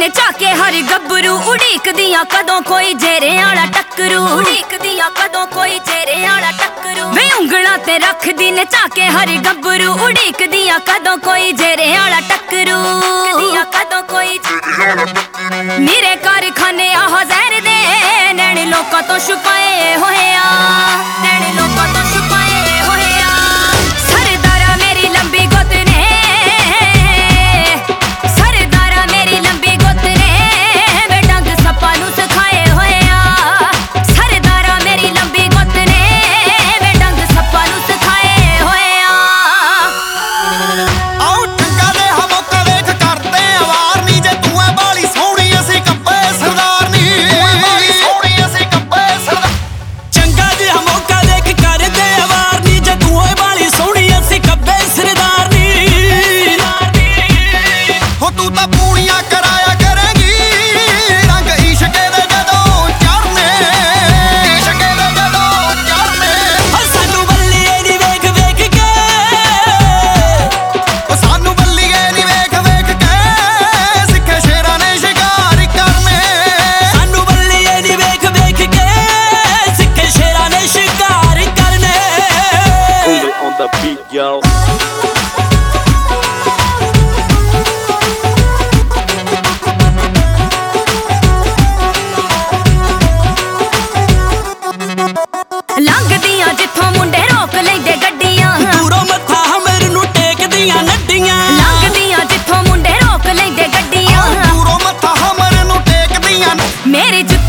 दिन झाके हर गब्बरू उड़ीकदियां कदों कोई जेरे आला टक्करू उड़ीकदियां कदों कोई जेरे आला टक्करू वे उंगलां ते रख दिन झाके हर गब्बरू उड़ीकदियां कदों कोई जेरे आला टक्करू कदों कोई मेरे कारखाने आह जहर दे नैन लोकां तो छुपाए होए आ नैन लोकां तो छुपाए होए आ सरदारा मेरी लंबी गुत ने सरदारा मेरी लंबी गुत ने वे डंग सप्पा नू सिखाए होए आ सरदारा मेरी लंबी गुत ने वे डंग सप्पा नू सिखाए होए आ आओ ठंगा दे हमोका वेख करते अवार नी जे तू है बाली सोहनी असी कब्बे सरदार नी बाली सोहनी असी कब्बे सरदार चंगा जी हमोका देख करते अवार नी जे तू है बाली सोहनी असी कब्बे सरदार नी हो तू तां पूनियां कराया करेगी रंग इश्के दे जदों चढ़ने इश्के दे जदों चढ़ने सानू बल्लीए नी वेख वेख के ओ सानू बल्लीए नी वेख वेख के सिक्खे शेरां ने शिकार करने सानू बल्लीए नी वेख वेख के सिक्खे शेरां ने शिकार करने Only on the beat, yo. लंघदियां जिथों मुंडे रोक लेंदे गड्डियां दूरों मत्था मेरे नू टेकदियां नड्डियां लंघदियां जिथों मुंडे रोक लेंदे गड्डियां दूरों मत्था हमर नू टेकदियां मेरी